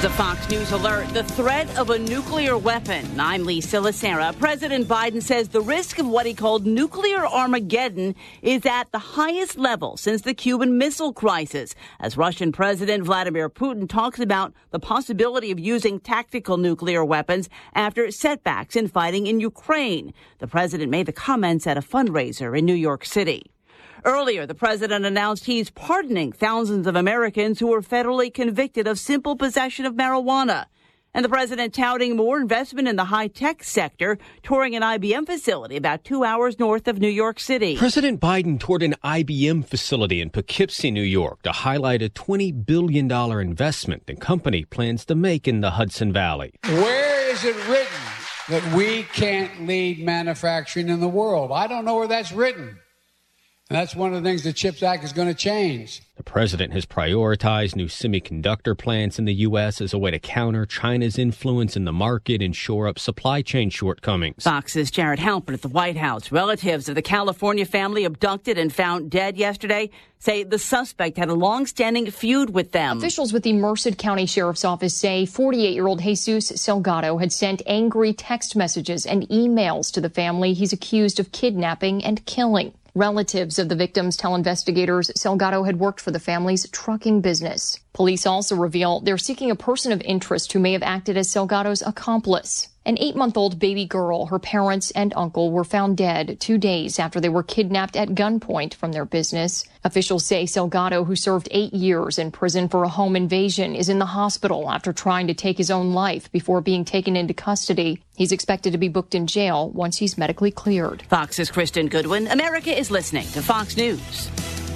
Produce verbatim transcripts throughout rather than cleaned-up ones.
a Fox News alert. The threat of a nuclear weapon. I'm Lee Silasera. President Biden says the risk of what he called nuclear Armageddon is at the highest level since the Cuban Missile Crisis, as Russian President Vladimir Putin talks about the possibility of using tactical nuclear weapons after setbacks in fighting in Ukraine. The president made the comments at a fundraiser in New York City. Earlier, the president announced he's pardoning thousands of Americans who were federally convicted of simple possession of marijuana. And the president touting more investment in the high-tech sector, touring an I B M facility about two hours north of New York City. President Biden toured an I B M facility in Poughkeepsie, New York, to highlight a twenty billion dollars investment the company plans to make in the Hudson Valley. Where is it written that we can't lead manufacturing in the world? I don't know where that's written. And that's one of the things the CHIPS Act is going to change. The president has prioritized new semiconductor plants in the U S as a way to counter China's influence in the market and shore up supply chain shortcomings. Fox's Jared Halpern at the White House. Relatives of the California family abducted and found dead yesterday say the suspect had a long-standing feud with them. Officials with the Merced County Sheriff's Office say forty-eight-year-old Jesus Salgado had sent angry text messages and emails to the family he's accused of kidnapping and killing. Relatives of the victims tell investigators Salgado had worked for the family's trucking business. Police also reveal they're seeking a person of interest who may have acted as Salgado's accomplice. An eight-month-old baby girl, her parents and uncle were found dead two days after they were kidnapped at gunpoint from their business. Officials say Salgado, who served eight years in prison for a home invasion, is in the hospital after trying to take his own life before being taken into custody. He's expected to be booked in jail once he's medically cleared. Fox's Kristen Goodwin. America is listening to Fox News.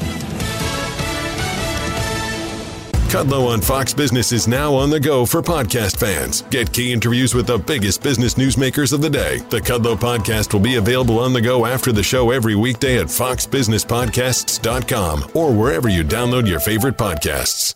Kudlow on Fox Business is now on the go for podcast fans. Get key interviews with the biggest business newsmakers of the day. The Kudlow podcast will be available on the go after the show every weekday at fox business podcasts dot com or wherever you download your favorite podcasts.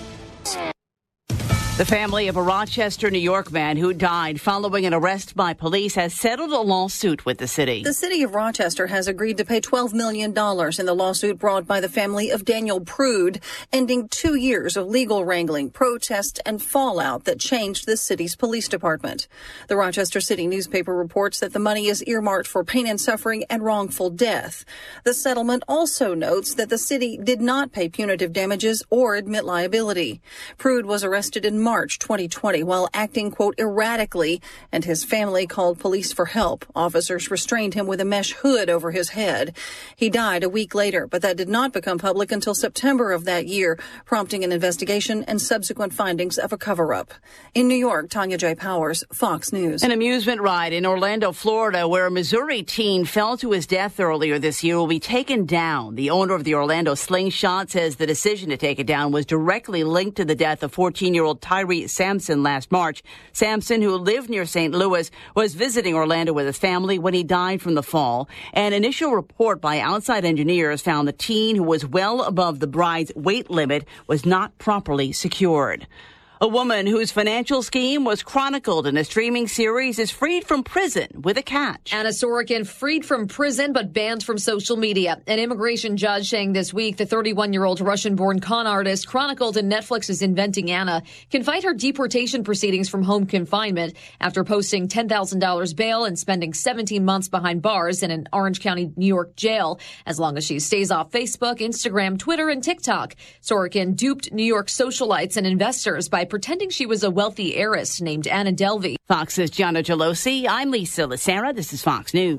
The family of a Rochester, New York man who died following an arrest by police has settled a lawsuit with the city. The city of Rochester has agreed to pay twelve million dollars in the lawsuit brought by the family of Daniel Prude, ending two years of legal wrangling, protests, and fallout that changed the city's police department. The Rochester City newspaper reports that the money is earmarked for pain and suffering and wrongful death. The settlement also notes that the city did not pay punitive damages or admit liability. Prude was arrested in March twenty twenty while acting, quote, erratically, and his family called police for help. Officers restrained him with a mesh hood over his head. He died a week later, but that did not become public until September of that year, prompting an investigation and subsequent findings of a cover-up. In New York, Tanya J. Powers, Fox News. An amusement ride in Orlando, Florida, where a Missouri teen fell to his death earlier this year, will be taken down. The owner of the Orlando Slingshot says the decision to take it down was directly linked to the death of fourteen-year-old Tyree Sampson last March. Sampson, who lived near Saint Louis, was visiting Orlando with his family when he died from the fall. An initial report by outside engineers found the teen, who was well above the bride's weight limit, was not properly secured. A woman whose financial scheme was chronicled in a streaming series is freed from prison with a catch. Anna Sorokin freed from prison but banned from social media. An immigration judge saying this week the thirty-one-year-old Russian-born con artist chronicled in Netflix's Inventing Anna can fight her deportation proceedings from home confinement after posting ten thousand dollars bail and spending seventeen months behind bars in an Orange County, New York jail, as long as she stays off Facebook, Instagram, Twitter, and TikTok. Sorokin duped New York socialites and investors by pretending she was a wealthy heiress named Anna Delvey. Fox's Gianna Gelosi. I'm Lisa Lacera. This is Fox News.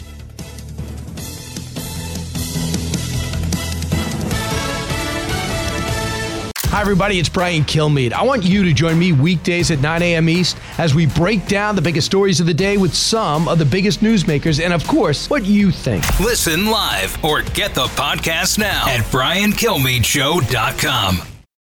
Hi, everybody. It's Brian Kilmeade. I want you to join me weekdays at nine a.m. East as we break down the biggest stories of the day with some of the biggest newsmakers and, of course, what you think. Listen live or get the podcast now at brian kilmeade show dot com.